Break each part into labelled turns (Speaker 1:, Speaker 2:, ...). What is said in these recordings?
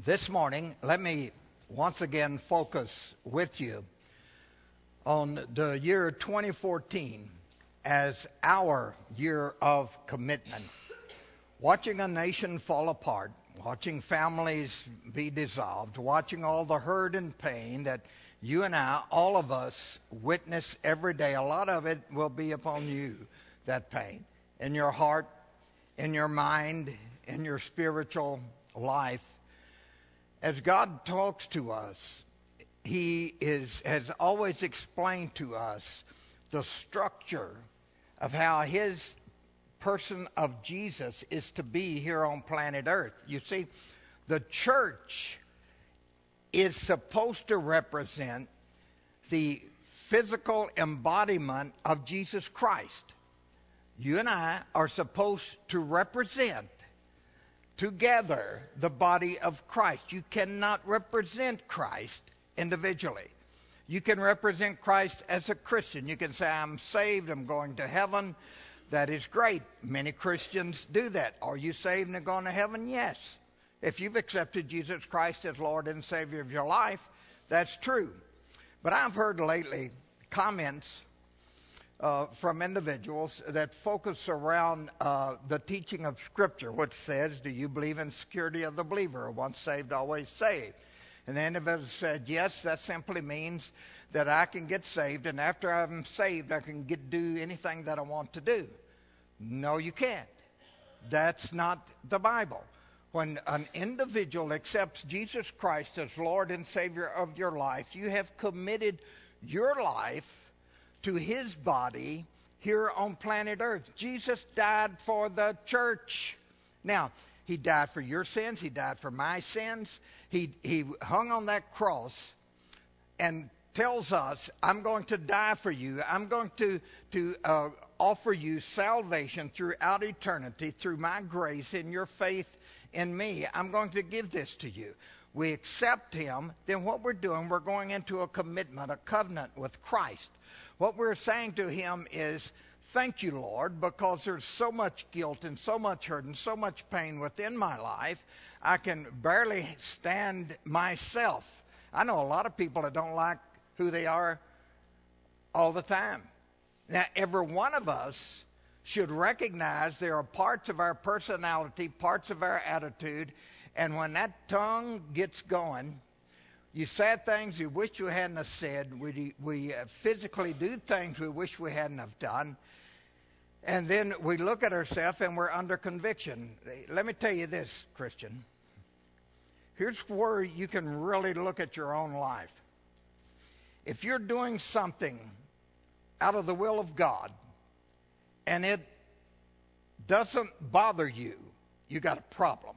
Speaker 1: This morning, let me once again focus with you on the year 2014 as our year of commitment. Watching a nation fall apart, watching families be dissolved, watching all the hurt and pain that you and I, all of us, witness every day. A lot of it will be upon you, that pain, in your heart, in your mind, in your spiritual life. As God talks to us, He has always explained to us the structure of how His person of Jesus is to be here on planet Earth. You see, the church is supposed to represent the physical embodiment of Jesus Christ. You and I are supposed to represent together the body of Christ. You cannot represent Christ individually. You can represent Christ as a Christian. You can say, I'm saved, I'm going to heaven. That is great. Many Christians do that. Are you saved and going to heaven? Yes. If you've accepted Jesus Christ as Lord and Savior of your life, that's true. But I've heard lately comments from individuals that focus around the teaching of Scripture, which says, do you believe in security of the believer? Once saved, always saved. And the individual said, yes, that simply means that I can get saved, and after I'm saved, I can do anything that I want to do. No, you can't. That's not the Bible. When an individual accepts Jesus Christ as Lord and Savior of your life, you have committed your life to His body here on planet Earth. Jesus died for the church. Now, He died for your sins. He died for my sins. He hung on that cross and tells us, I'm going to die for you. I'm going to offer you salvation throughout eternity through my grace and your faith in me. I'm going to give this to you. We accept Him. Then what we're doing, we're going into a commitment, a covenant with Christ. What we're saying to Him is, thank you, Lord, because there's so much guilt and so much hurt and so much pain within my life, I can barely stand myself. I know a lot of people that don't like who they are all the time. Now, every one of us should recognize there are parts of our personality, parts of our attitude, and when that tongue gets going, you said things you wish you hadn't have said. We physically do things we wish we hadn't have done. And then we look at ourselves and we're under conviction. Let me tell you this, Christian. Here's where you can really look at your own life. If you're doing something out of the will of God and it doesn't bother you, you got a problem.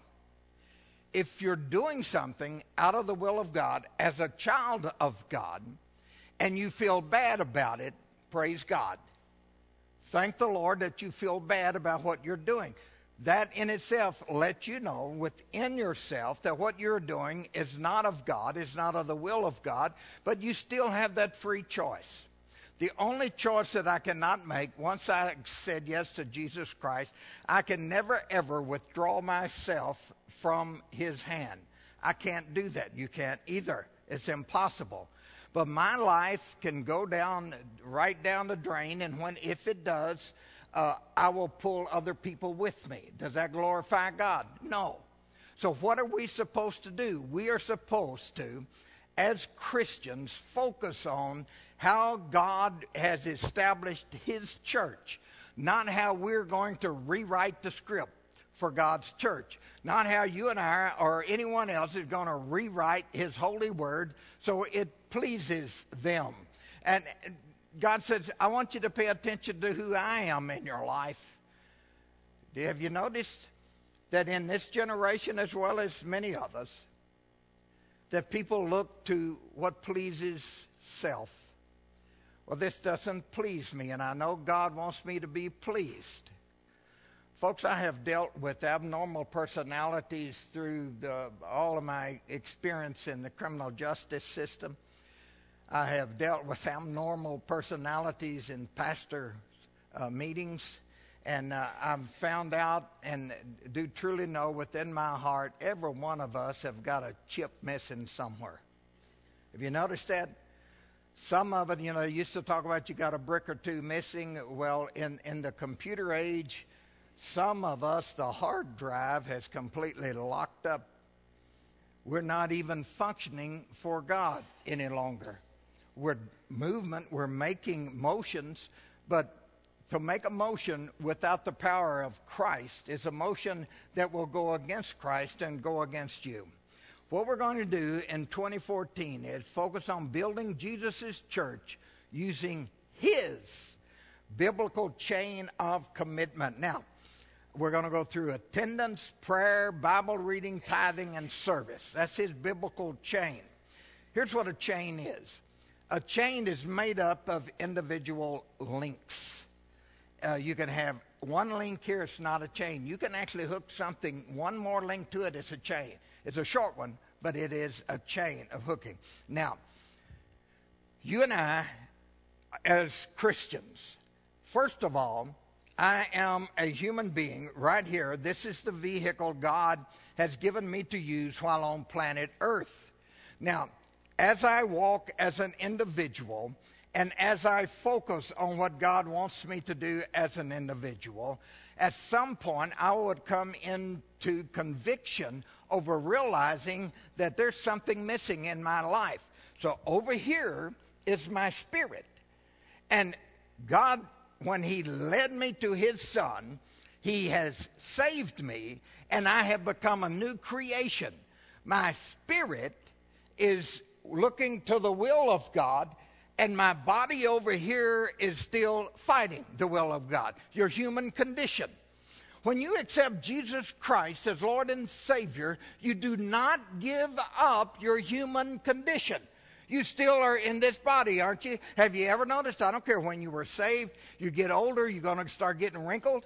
Speaker 1: If you're doing something out of the will of God as a child of God and you feel bad about it, praise God. Thank the Lord that you feel bad about what you're doing. That in itself lets you know within yourself that what you're doing is not of God, is not of the will of God, but you still have that free choice. The only choice that I cannot make, once I said yes to Jesus Christ, I can never ever withdraw myself from His hand. I can't do that. You can't either. It's impossible. But my life can go right down the drain, and if it does, I will pull other people with me. Does that glorify God? No. So what are we supposed to do? We are supposed to, as Christians, focus on how God has established His church, not how we're going to rewrite the script for God's church, not how you and I or anyone else is going to rewrite His holy word so it pleases them. And God says, I want you to pay attention to who I am in your life. Have you noticed that in this generation, as well as many others, that people look to what pleases self? Well, this doesn't please me, and I know God wants me to be pleased. Folks, I have dealt with abnormal personalities through all of my experience in the criminal justice system. I have dealt with abnormal personalities in pastor meetings And I've found out and do truly know within my heart, every one of us have got a chip missing somewhere. Have you noticed that? Some of it, used to talk about you got a brick or two missing. Well, in the computer age, some of us, the hard drive has completely locked up. We're not even functioning for God any longer. We're making motions, but to make a motion without the power of Christ is a motion that will go against Christ and go against you. What we're going to do in 2014 is focus on building Jesus' church using his biblical chain of commitment. Now, we're going to go through attendance, prayer, Bible reading, tithing, and service. That's his biblical chain. Here's what a chain is. A chain is made up of individual links. You can have one link here, it's not a chain. You can actually hook something, one more link to it, it's a chain. It's a short one, but it is a chain of hooking. Now, you and I, as Christians, first of all, I am a human being right here. This is the vehicle God has given me to use while on planet Earth. Now, as I walk as an individual, and as I focus on what God wants me to do as an individual, at some point I would come into conviction over realizing that there's something missing in my life. So over here is my spirit. And God, when he led me to his Son, he has saved me, and I have become a new creation. My spirit is looking to the will of God, and my body over here is still fighting the will of God. Your human condition. When you accept Jesus Christ as Lord and Savior, you do not give up your human condition. You still are in this body, aren't you? Have you ever noticed? I don't care when you were saved. You get older, you're going to start getting wrinkled,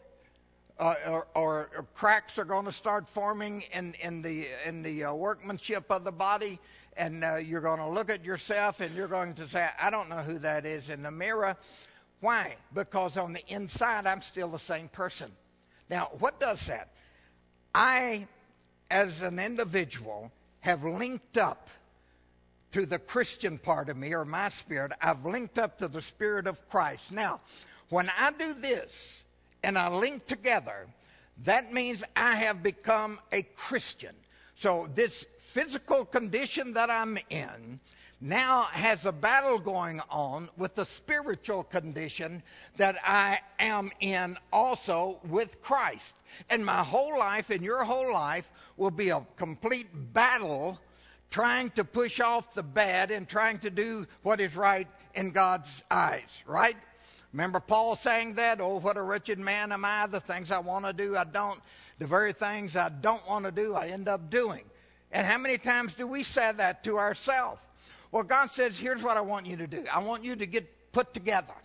Speaker 1: or cracks are going to start forming in the workmanship of the body. And you're going to look at yourself and you're going to say, I don't know who that is in the mirror. Why? Because on the inside, I'm still the same person. Now, what does that? I, as an individual, have linked up to the Christian part of me, or my spirit. I've linked up to the Spirit of Christ. Now, when I do this and I link together, that means I have become a Christian. So this physical condition that I'm in now has a battle going on with the spiritual condition that I am in also with Christ. And my whole life and your whole life will be a complete battle trying to push off the bad and trying to do what is right in God's eyes, right? Remember Paul saying that, oh, what a wretched man am I, the things I want to do I don't, the very things I don't want to do I end up doing. And how many times do we say that to ourselves? Well, God says, here's what I want you to do. I want you to get put together.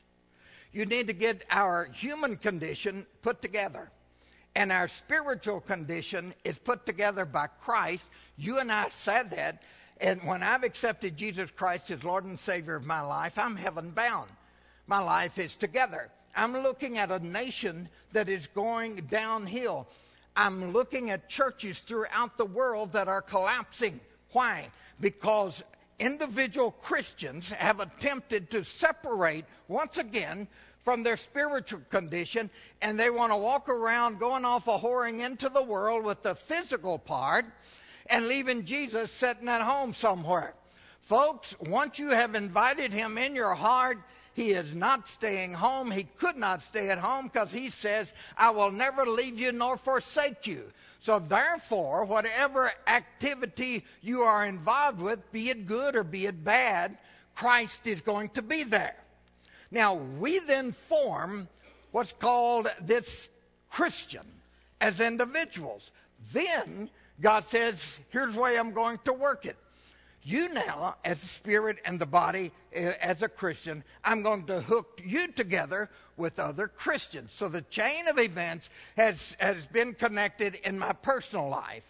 Speaker 1: You need to get our human condition put together. And our spiritual condition is put together by Christ. You and I said that. And when I've accepted Jesus Christ as Lord and Savior of my life, I'm heaven bound. My life is together. I'm looking at a nation that is going downhill. I'm looking at churches throughout the world that are collapsing. Why? Because individual Christians have attempted to separate once again from their spiritual condition, and they want to walk around going off a whoring into the world with the physical part and leaving Jesus sitting at home somewhere. Folks, once you have invited him in your heart, he is not staying home. He could not stay at home because he says, I will never leave you nor forsake you. So therefore, whatever activity you are involved with, be it good or be it bad, Christ is going to be there. Now, we then form what's called this Christian as individuals. Then God says, here's the way I'm going to work it. You now, as a spirit and the body, as a Christian, I'm going to hook you together with other Christians. So the chain of events has been connected in my personal life.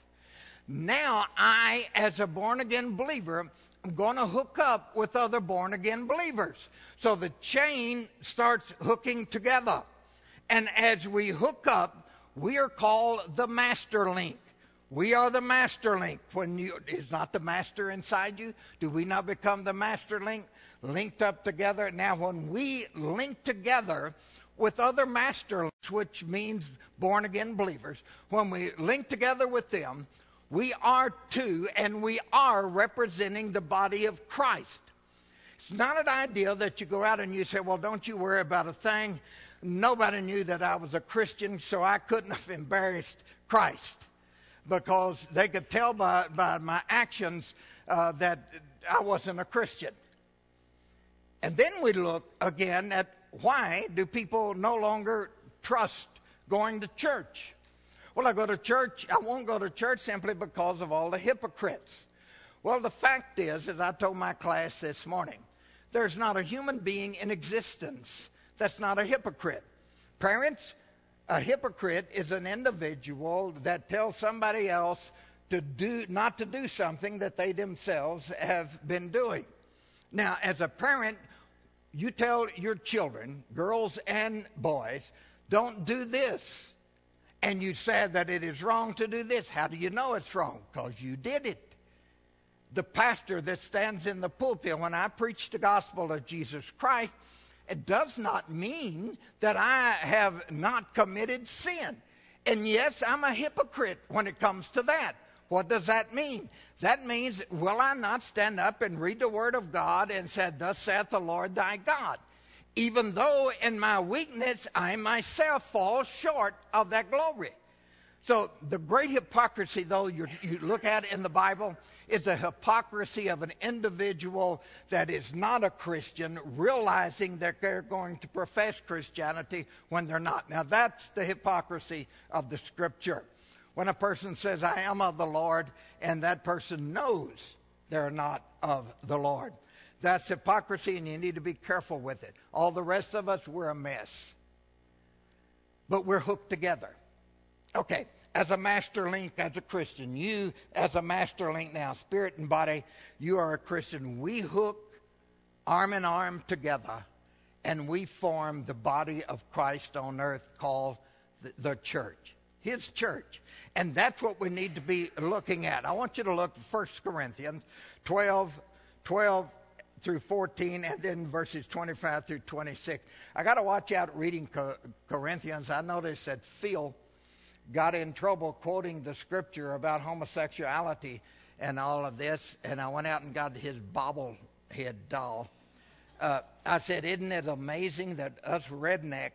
Speaker 1: Now I, as a born-again believer, I'm going to hook up with other born-again believers. So the chain starts hooking together. And as we hook up, we are called the master link. We are the master link. Is not the master inside you? Do we not become the master link? Linked up together. Now, when we link together with other master links, which means born-again believers, when we link together with them, we are too, and we are representing the body of Christ. It's not an idea that you go out and you say, well, don't you worry about a thing. Nobody knew that I was a Christian, so I couldn't have embarrassed Christ, because they could tell by my actions that I wasn't a Christian. And then we look again at why do people no longer trust going to church? Well, I won't go to church simply because of all the hypocrites. Well, the fact is, as I told my class this morning, there's not a human being in existence that's not a hypocrite. Parents, a hypocrite is an individual that tells somebody else not to do something that they themselves have been doing. Now, as a parent, you tell your children, girls and boys, don't do this. And you say that it is wrong to do this. How do you know it's wrong? Because you did it. The pastor that stands in the pulpit, when I preach the gospel of Jesus Christ, it does not mean that I have not committed sin. And yes, I'm a hypocrite when it comes to that. What does that mean? That means, will I not stand up and read the word of God and say, thus saith the Lord thy God? Even though in my weakness I myself fall short of that glory. So the great hypocrisy, though, you look at in the Bible, is the hypocrisy of an individual that is not a Christian, realizing that they're going to profess Christianity when they're not. Now, that's the hypocrisy of the Scripture. When a person says, I am of the Lord, and that person knows they're not of the Lord. That's hypocrisy, and you need to be careful with it. All the rest of us, we're a mess. But we're hooked together. Okay, as a master link, as a Christian, you as a master link now, spirit and body, you are a Christian. We hook arm in arm together, and we form the body of Christ on earth called the church, his church. And that's what we need to be looking at. I want you to look at 1 Corinthians 12 through 14, and then verses 25 through 26. I got to watch out reading Corinthians. I noticed that Phil got in trouble quoting the scripture about homosexuality and all of this, and I went out and got his bobblehead doll. I said, isn't it amazing that us rednecks,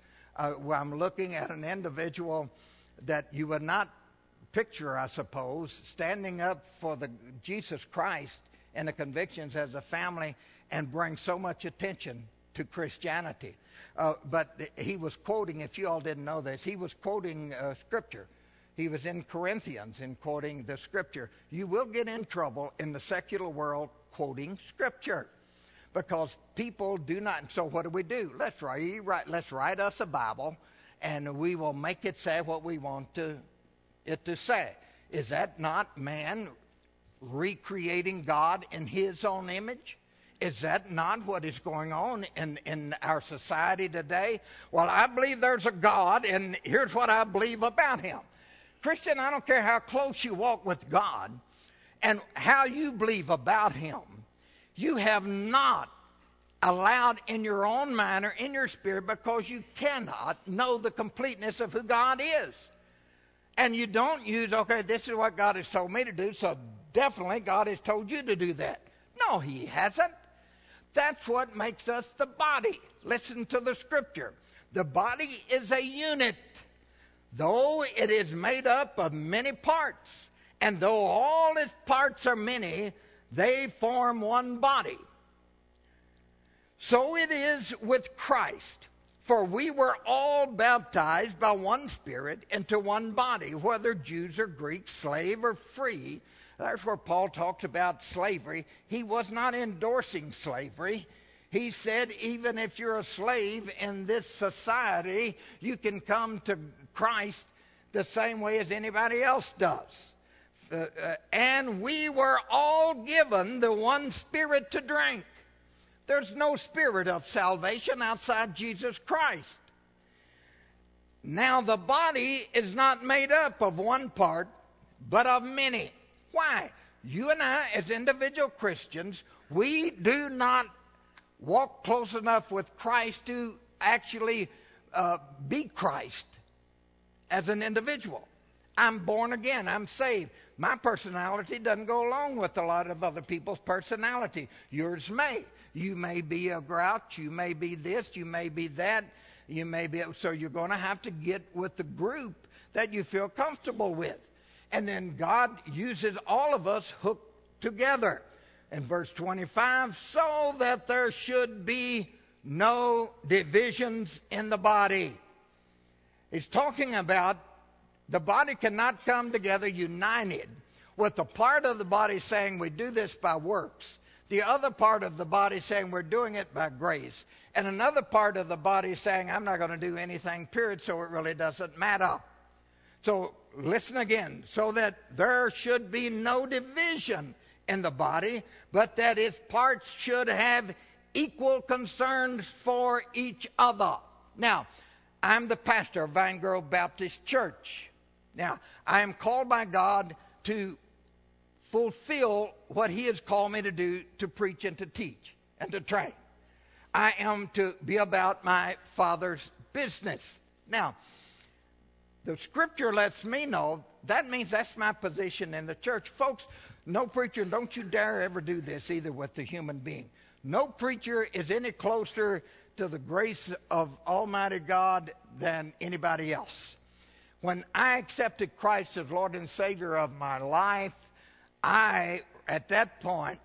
Speaker 1: I'm looking at an individual that you would not picture, I suppose, standing up for the Jesus Christ and the convictions as a family and bring so much attention to Christianity. But he was quoting, if you all didn't know this, he was quoting Scripture. He was in Corinthians in quoting the Scripture. You will get in trouble in the secular world quoting Scripture because people do not. So what do? Let's write us a Bible, and we will make it say what we want it to say. Is that not man recreating God in his own image? Is that not what is going on in our society today? Well, I believe there's a God, and here's what I believe about him. Christian, I don't care how close you walk with God and how you believe about him. You have not allowed in your own mind or in your spirit, because you cannot know the completeness of who God is. And you don't use, okay, this is what God has told me to do, so definitely God has told you to do that. No, he hasn't. That's what makes us the body. Listen to the scripture. The body is a unit, though it is made up of many parts. And though all its parts are many, they form one body. So it is with Christ. For we were all baptized by one Spirit into one body, whether Jews or Greeks, slave or free. That's where Paul talks about slavery. He was not endorsing slavery. He said, even if you're a slave in this society, you can come to Christ the same way as anybody else does. And we were all given the one Spirit to drink. There's no spirit of salvation outside Jesus Christ. Now the body is not made up of one part, but of many. Why? You and I, as individual Christians, we do not walk close enough with Christ to actually be Christ as an individual. I'm born again. I'm saved. My personality doesn't go along with a lot of other people's personality. Yours may. You may be a grouch. You may be this. You may be that. You may be. So you're going to have to get with the group that you feel comfortable with. And then God uses all of us hooked together. In verse 25, so that there should be no divisions in the body. He's talking about the body cannot come together united with the part of the body saying we do this by works, the other part of the body saying we're doing it by grace, and another part of the body saying I'm not going to do anything, period, so it really doesn't matter. So listen again, so that there should be no division in the body, but that its parts should have equal concerns for each other. Now, I'm the pastor of Vine Grove Baptist Church. Now, I am called by God to fulfill what He has called me to do, to preach and to teach and to train. I am to be about my Father's business. Now, the Scripture lets me know that means that's my position in the church. Folks, no preacher, don't you dare ever do this either with the human being. No preacher is any closer to the grace of Almighty God than anybody else. When I accepted Christ as Lord and Savior of my life, I, at that point,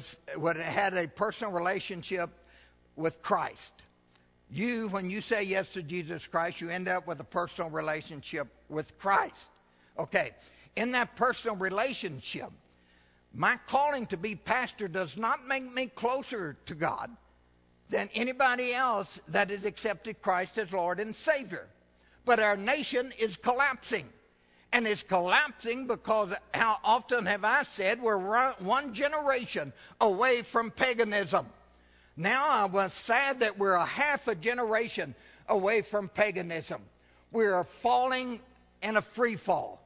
Speaker 1: had a personal relationship with Christ. When you say yes to Jesus Christ, you end up with a personal relationship with Christ. Okay, in that personal relationship, my calling to be pastor does not make me closer to God than anybody else that has accepted Christ as Lord and Savior. But our nation is collapsing. And it's collapsing because how often have I said we're one generation away from paganism. Now I was sad that we're a half a generation away from paganism. We are falling in a free fall.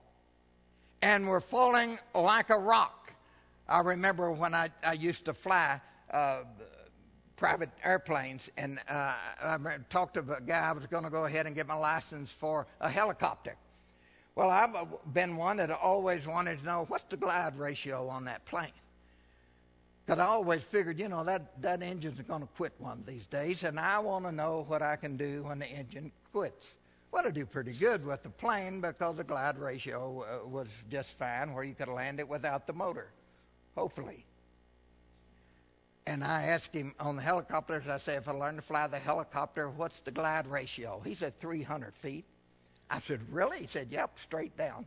Speaker 1: And we're falling like a rock. I remember when I used to fly private airplanes, and I talked to a guy. I was going to go ahead and get my license for a helicopter. Well, I've been one that always wanted to know what's the glide ratio on that plane. Because I always figured, that engine's going to quit one of these days, and I want to know what I can do when the engine quits. Well, I do pretty good with the plane because the glide ratio was just fine where you could land it without the motor, hopefully. And I asked him on the helicopters, I said, if I learn to fly the helicopter, what's the glide ratio? He said 300 feet. I said, really? He said, yep, straight down.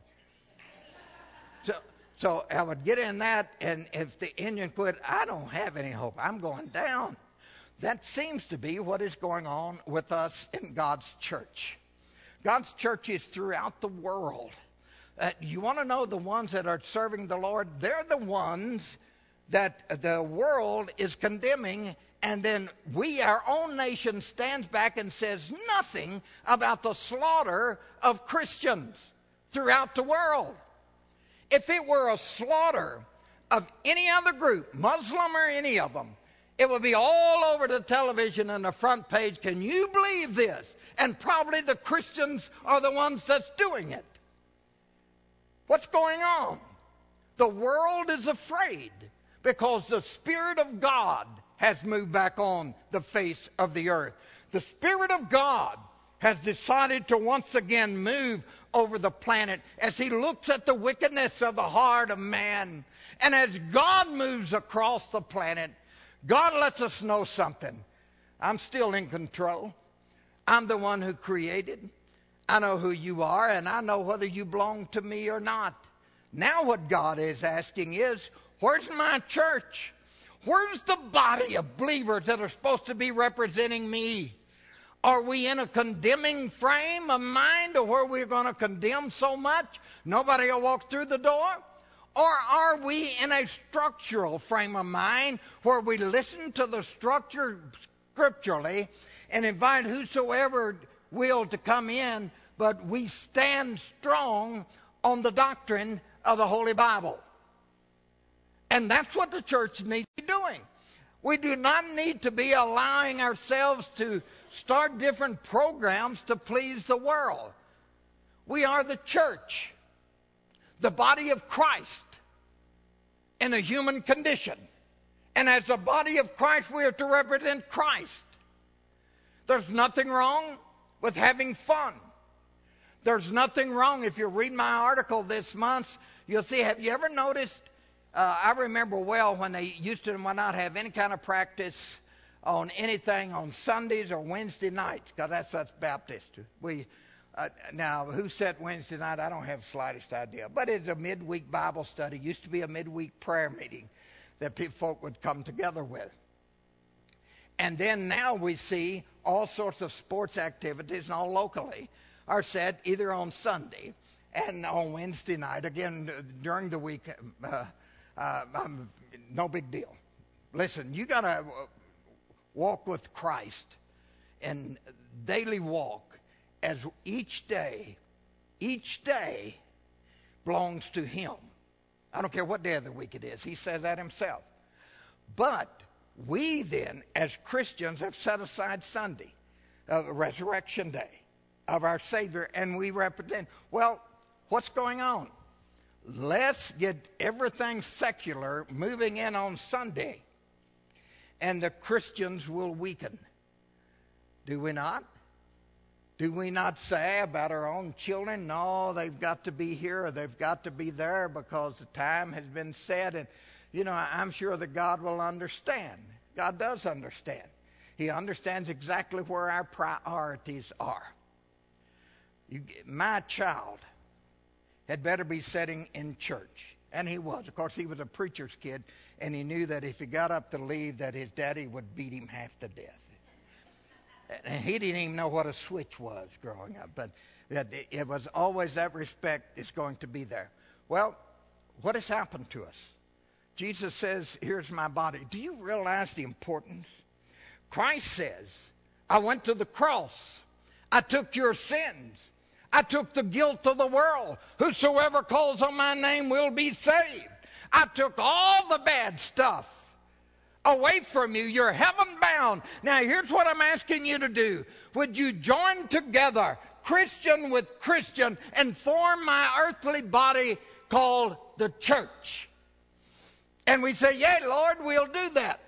Speaker 1: So I would get in that, and if the engine quit, I don't have any hope. I'm going down. That seems to be what is going on with us in God's church. God's church is throughout the world. You want to know the ones that are serving the Lord? They're the ones that the world is condemning, and then our own nation stands back and says nothing about the slaughter of Christians throughout the world. If it were a slaughter of any other group, Muslim or any of them, it would be all over the television and the front page. Can you believe this? And probably the Christians are the ones that's doing it. What's going on? The world is afraid because the Spirit of God has moved back on the face of the earth. The Spirit of God has decided to once again move over the planet as He looks at the wickedness of the heart of man. And as God moves across the planet, God lets us know something. I'm still in control. I'm the one who created. I know who you are, and I know whether you belong to me or not. Now what God is asking is, where's my church? Where's the body of believers that are supposed to be representing me? Are we in a condemning frame of mind, or where we're going to condemn so much nobody will walk through the door? Or are we in a structural frame of mind where we listen to the structure scripturally and invite whosoever will to come in, but we stand strong on the doctrine of the Holy Bible. And that's what the church needs to be doing. We do not need to be allowing ourselves to start different programs to please the world. We are the church, the body of Christ in a human condition. And as a body of Christ, we are to represent Christ. There's nothing wrong with having fun. There's nothing wrong. If you read my article this month, you'll see, have you ever noticed, I remember well when they used to not have any kind of practice on anything on Sundays or Wednesday nights, because that's us Baptists. Now, who said Wednesday night? I don't have the slightest idea. But it's a midweek Bible study. It used to be a midweek prayer meeting that folk would come together with. And then now we see all sorts of sports activities, and all locally, are said either on Sunday and on Wednesday night. Again, during the week, no big deal. Listen, you got to walk with Christ and daily walk as each day belongs to Him. I don't care what day of the week it is. He says that Himself. But we then, as Christians, have set aside Sunday, Resurrection Day of our Savior, and we represent. Well, what's going on? Let's get everything secular moving in on Sunday, and the Christians will weaken. Do we not? Do we not say about our own children, no, they've got to be here or they've got to be there because the time has been set? And, I'm sure that God will understand. God does understand. He understands exactly where our priorities are. My child had better be sitting in church. And he was. Of course, he was a preacher's kid, and he knew that if he got up to leave, that his daddy would beat him half to death. And he didn't even know what a switch was growing up. But it was always that respect is going to be there. Well, what has happened to us? Jesus says, here's my body. Do you realize the importance? Christ says, I went to the cross. I took your sins. I took the guilt of the world. Whosoever calls on my name will be saved. I took all the bad stuff away from you. You're heaven bound. Now here's what I'm asking you to do. Would you join together, Christian with Christian, and form my earthly body called the church? And we say, yea, Lord, we'll do that.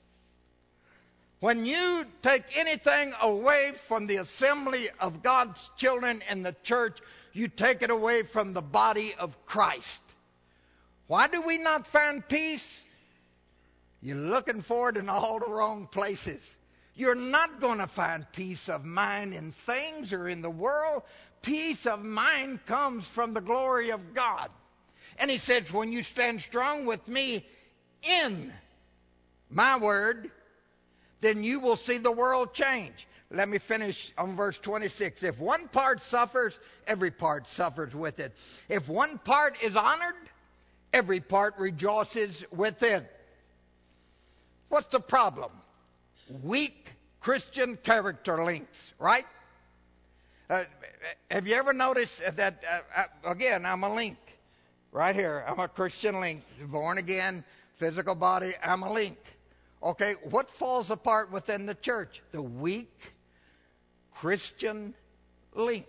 Speaker 1: When you take anything away from the assembly of God's children in the church, you take it away from the body of Christ. Why do we not find peace? You're looking for it in all the wrong places. You're not going to find peace of mind in things or in the world. Peace of mind comes from the glory of God. And he says, when you stand strong with me in my word, then you will see the world change. Let me finish on verse 26. If one part suffers, every part suffers with it. If one part is honored, every part rejoices with it. What's the problem? Weak Christian character links, right? Have you ever noticed that, again, I'm a link right here. I'm a Christian link, born again, physical body, I'm a link. Okay, what falls apart within the church? The weak Christian link.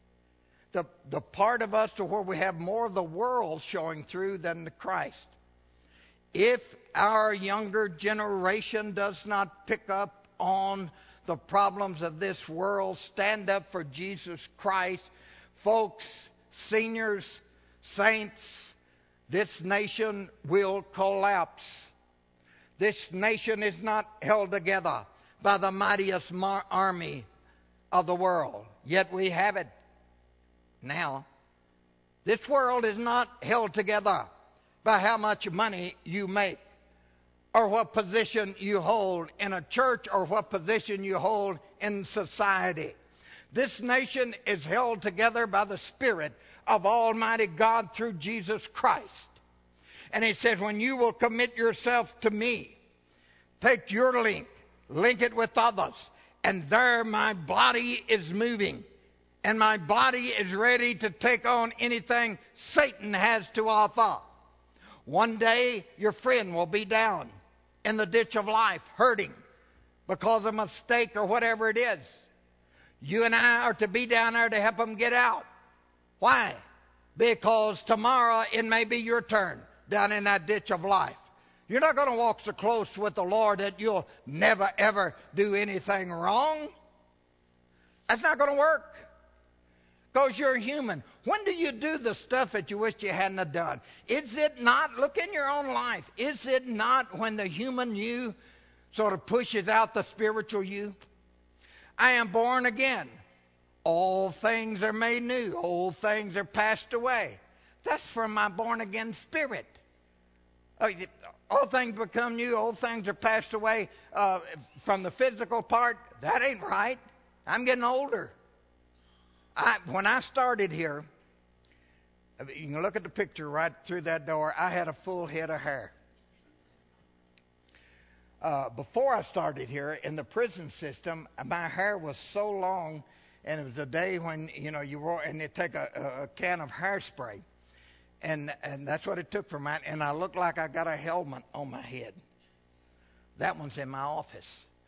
Speaker 1: The part of us to where we have more of the world showing through than the Christ. If our younger generation does not pick up on the problems of this world, stand up for Jesus Christ, folks, seniors, saints, this nation will collapse. This nation is not held together by the mightiest army of the world. Yet we have it now. This world is not held together by how much money you make or what position you hold in a church or what position you hold in society. This nation is held together by the Spirit of Almighty God through Jesus Christ. And he says, when you will commit yourself to me, take your link it with others, and there my body is moving. And my body is ready to take on anything Satan has to offer. One day, your friend will be down in the ditch of life, hurting because of a mistake or whatever it is. You and I are to be down there to help them get out. Why? Because tomorrow it may be your turn down in that ditch of life. You're not going to walk so close with the Lord that you'll never, ever do anything wrong. That's not going to work. Because you're human. When do you do the stuff that you wish you hadn't have done? Is it not, look in your own life, is it not when the human you sort of pushes out the spiritual you? I am born again. All things are made new. Old things are passed away. That's from my born again spirit. All things become new. Old things are passed away from the physical part. That ain't right. I'm getting older. When I started here, you can look at the picture right through that door, I had a full head of hair. Before I started here in the prison system, my hair was so long, and it was a day when, you wore, and they'd take a can of hairspray, and that's what it took for mine, and I looked like I got a helmet on my head. That one's in my office.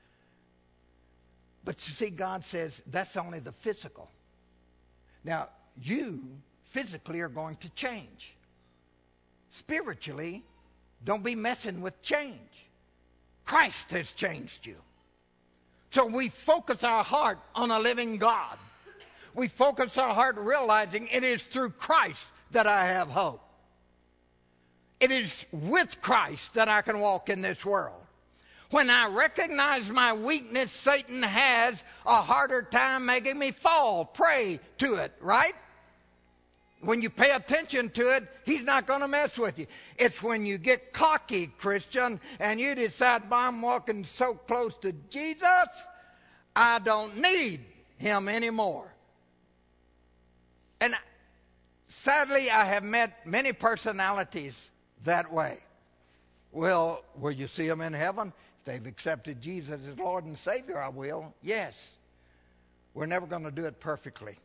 Speaker 1: But you see, God says that's only the physical. Now, you physically are going to change. Spiritually, don't be messing with change. Christ has changed you. So we focus our heart on a living God. We focus our heart realizing it is through Christ that I have hope. It is with Christ that I can walk in this world. When I recognize my weakness, Satan has a harder time making me fall prey to it, right? When you pay attention to it, he's not going to mess with you. It's when you get cocky, Christian, and you decide, I'm walking so close to Jesus, I don't need him anymore. And sadly, I have met many personalities that way. Well, will you see them in heaven? If they've accepted Jesus as Lord and Savior, I will. Yes. We're never going to do it perfectly.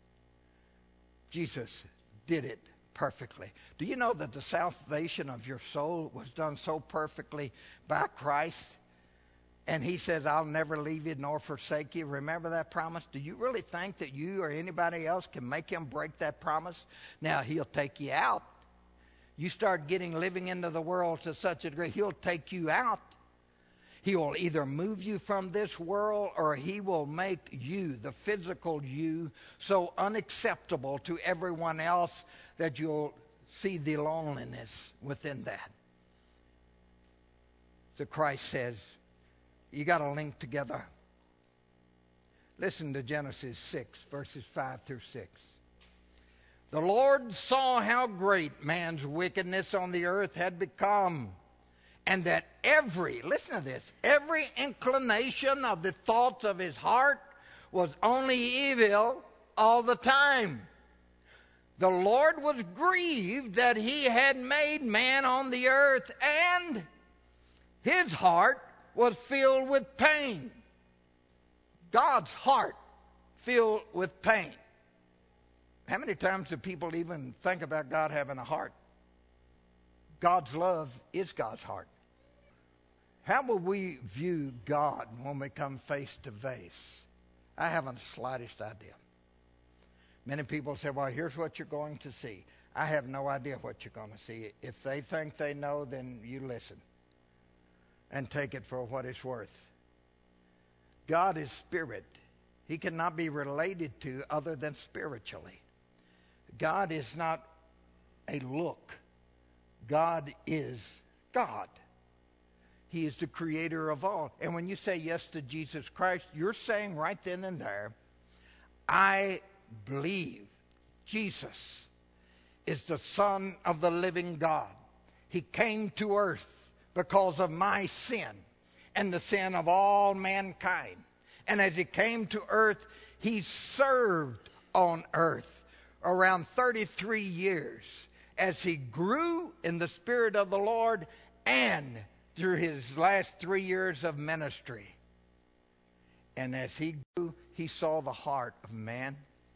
Speaker 1: Jesus did it perfectly. Do you know that the salvation of your soul was done so perfectly by Christ? And he says, I'll never leave you nor forsake you. Remember that promise? Do you really think that you or anybody else can make him break that promise? Now, he'll take you out. You start living into the world to such a degree, he'll take you out. He will either move you from this world or he will make you, the physical you, so unacceptable to everyone else that you'll see the loneliness within that. So Christ says, you got to link together. Listen to Genesis 6, verses 5 through 6. The Lord saw how great man's wickedness on the earth had become, and that listen to this, every inclination of the thoughts of his heart was only evil all the time. The Lord was grieved that he had made man on the earth, and his heart was filled with pain. God's heart filled with pain. How many times do people even think about God having a heart? God's love is God's heart. How will we view God when we come face to face? I haven't the slightest idea. Many people say, well, here's what you're going to see. I have no idea what you're going to see. If they think they know, then you listen and take it for what it's worth. God is spirit. He cannot be related to other than spiritually. God is not a look. God is God. He is the creator of all. And when you say yes to Jesus Christ, you're saying right then and there, I believe Jesus is the Son of the living God. He came to earth because of my sin and the sin of all mankind. And as he came to earth, he served on earth around 33 years as he grew in the Spirit of the Lord and through his last 3 years of ministry. And as he grew, he saw the heart of man.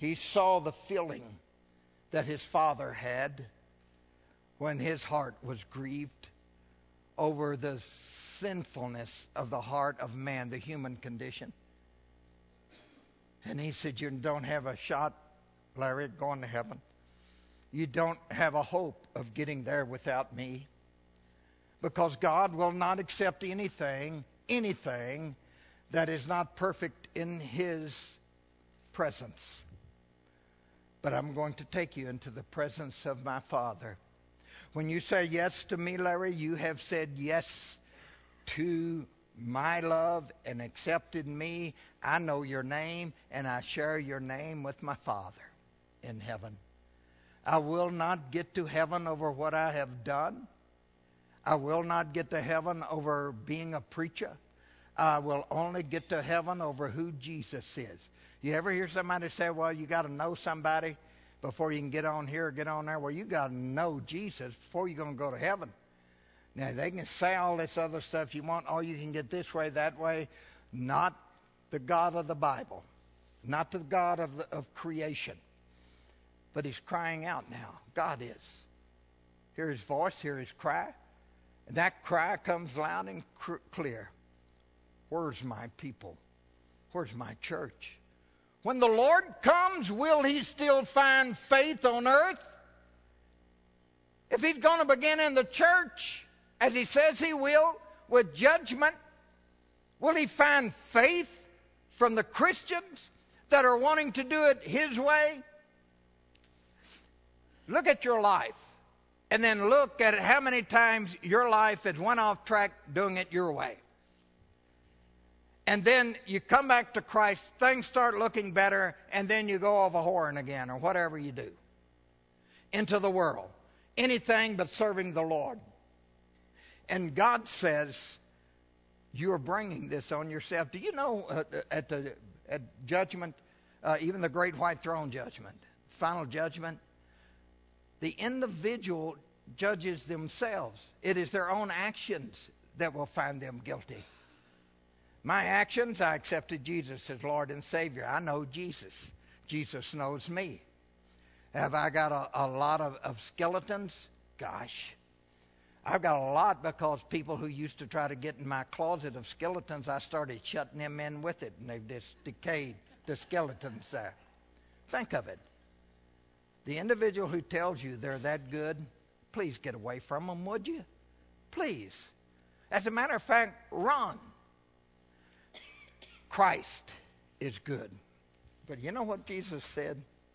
Speaker 1: He saw the feeling that his father had when his heart was grieved over the sinfulness of the heart of man, the human condition. And he said, you don't have a shot, Larry, at going to heaven. You don't have a hope of getting there without me. Because God will not accept anything that is not perfect in his presence. But I'm going to take you into the presence of my Father. When you say yes to me, Larry, you have said yes to my love and accepted me. I know your name, and I share your name with my Father in heaven. I will not get to heaven over what I have done. I will not get to heaven over being a preacher. I will only get to heaven over who Jesus is. You ever hear somebody say, well, you got to know somebody before you can get on here or get on there? Well, you got to know Jesus before you're going to go to heaven. Now, they can say all this other stuff you want. Oh, you can get this way, that way. Not the God of the Bible. Not the God of creation. But he's crying out now. God is. Hear his voice, hear his cry. And that cry comes loud and clear. Where's my people? Where's my church? When the Lord comes, will he still find faith on earth? If he's going to begin in the church, as he says he will, with judgment, will he find faith from the Christians that are wanting to do it his way? Look at your life, and then look at how many times your life has went off track doing it your way. And then you come back to Christ, things start looking better, and then you go off a whoring again, or whatever you do, into the world. Anything but serving the Lord. And God says, you are bringing this on yourself. Do you know at judgment, even the great white throne judgment, final judgment, the individual judges themselves. It is their own actions that will find them guilty. My actions, I accepted Jesus as Lord and Savior. I know Jesus. Jesus knows me. Have I got a lot of skeletons? Gosh. I've got a lot because people who used to try to get in my closet of skeletons, I started shutting them in with it, and they've just decayed, the skeletons there. Think of it. The individual who tells you they're that good, please get away from them, would you? Please. As a matter of fact, run. Christ is good. But you know what Jesus said?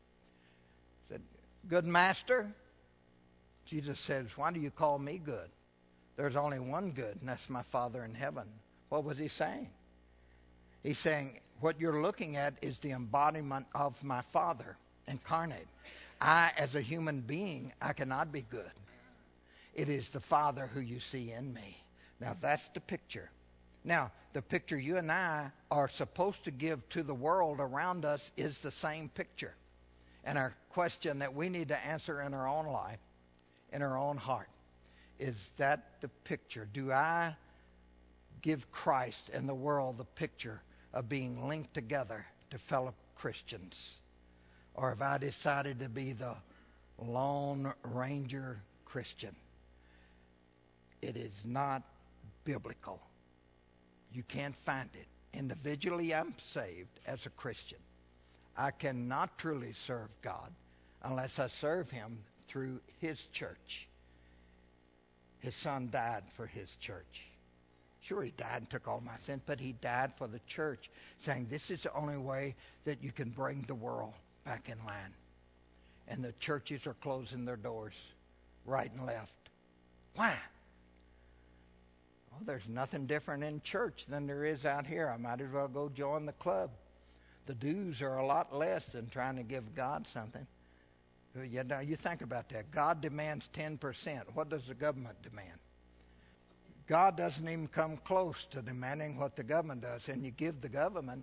Speaker 1: He said, good master. Jesus says, why do you call me good? There's only one good, and that's my Father in heaven. What was he saying? He's saying, what you're looking at is the embodiment of my Father incarnate. I, as a human being, I cannot be good. It is the Father who you see in me. Now, that's the picture. Now, the picture you and I are supposed to give to the world around us is the same picture. And our question that we need to answer in our own life, in our own heart, is that the picture? Do I give Christ and the world the picture of being linked together to fellow Christians? Or have I decided to be the Lone Ranger Christian? It is not biblical. You can't find it. Individually, I'm saved as a Christian. I cannot truly serve God unless I serve him through his church. His son died for his church. Sure, he died and took all my sins, but he died for the church, saying this is the only way that you can bring the world back in line. And the churches are closing their doors right and left. Why? Well, there's nothing different in church than there is out here. I might as well go join the club. The dues are a lot less than trying to give God something. You know, you think about that. God demands 10%. What does the government demand? God doesn't even come close to demanding what the government does. And you give the government.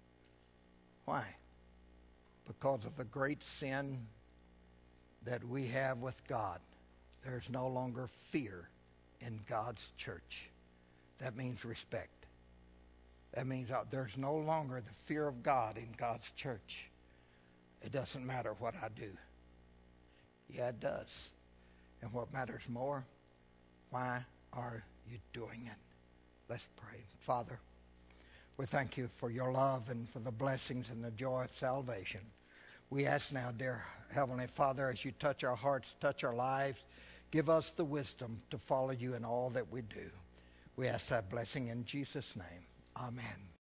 Speaker 1: Why? Because of the great sin that we have with God. There's no longer fear in God's church. That means respect. That means there's no longer the fear of God in God's church. It doesn't matter what I do. Yeah, it does. And what matters more, why are you doing it? Let's pray. Father, we thank you for your love and for the blessings and the joy of salvation. We ask now, dear Heavenly Father, as you touch our hearts, touch our lives, give us the wisdom to follow you in all that we do. We ask that blessing in Jesus' name. Amen.